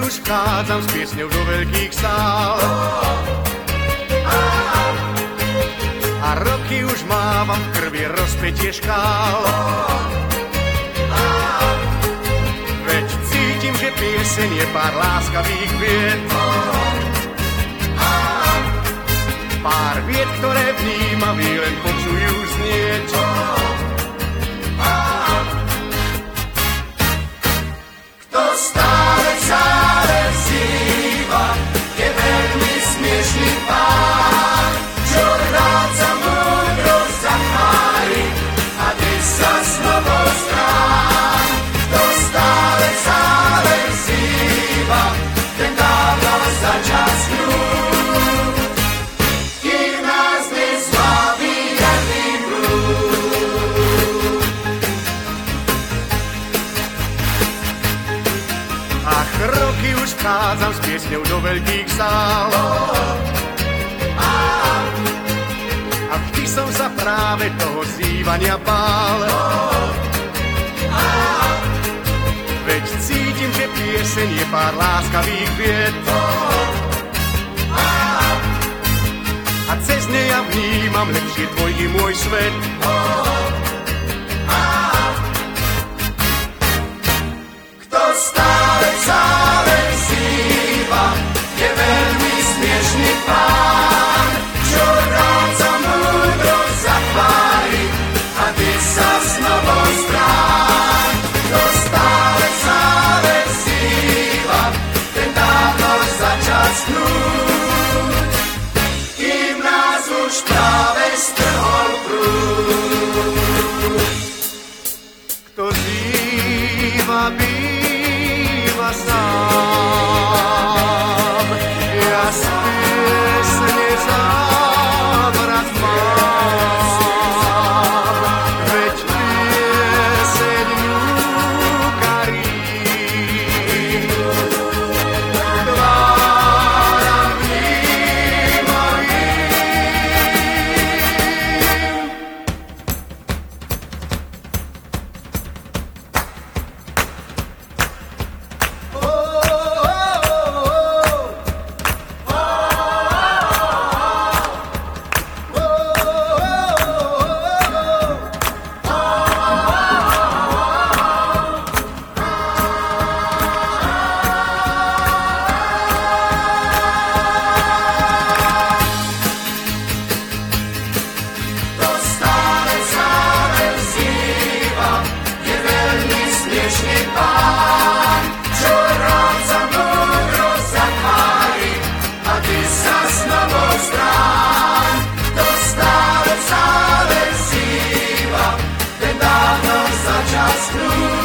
už vchádzam s piesňou do veľkých sál. A roky už mávam v krvi rozpätie škál. Veď cítim, že pieseň je pár láskavých vied. Pár vied, ktoré vnímaví len počujú znieť. Kto stále vzýva, je veľmi smiešný pán, čo vráca múdrosť zachváli a ty sa znovu strán. Kto stále vzýva, ten dávno začal snúť, kým nás nezbaví jarný blúd. Ach, roky už vchádzam s piesňou do veľkých sál. A vždy som sa práve toho zývania bál. Veď cítim, že pieseň je pár láskavých vied. A cez ne ja vnímam lepšie tvoj i môj svet. Kto stále vzýva, je veľmi smiešný pán, čo vráca múdrosť zachváli a ty sa znovu strán. Kto stále vzýva, ten dávno začal snúť, kým nás už práve strhol prúd. Kto zýva, býva sám. Ja z piesne závrat mám. Veď pieseň núka rím. Tváram vnímavým. Kto stále vzýva, je veľmi smiešný pán, čo vráca múdrosť zachváli a ty sa znovu strán. Kto stále vzýva, ten dávno začal snúť,